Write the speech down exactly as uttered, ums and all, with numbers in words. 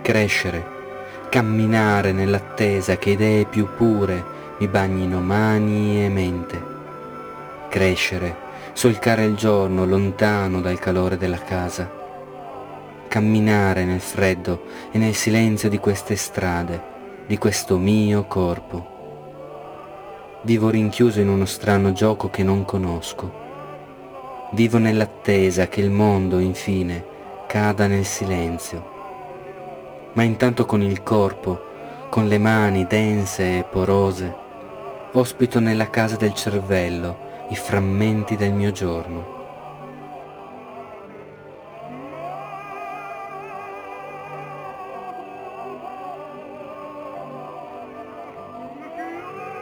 crescere, camminare nell'attesa che idee più pure mi bagnino mani e mente, crescere, solcare il giorno lontano dal calore della casa, camminare nel freddo e nel silenzio di queste strade, di questo mio corpo. Vivo rinchiuso in uno strano gioco che non conosco. Vivo nell'attesa che il mondo, infine, cada nel silenzio. Ma intanto con il corpo, con le mani dense e porose, ospito nella casa del cervello i frammenti del mio giorno.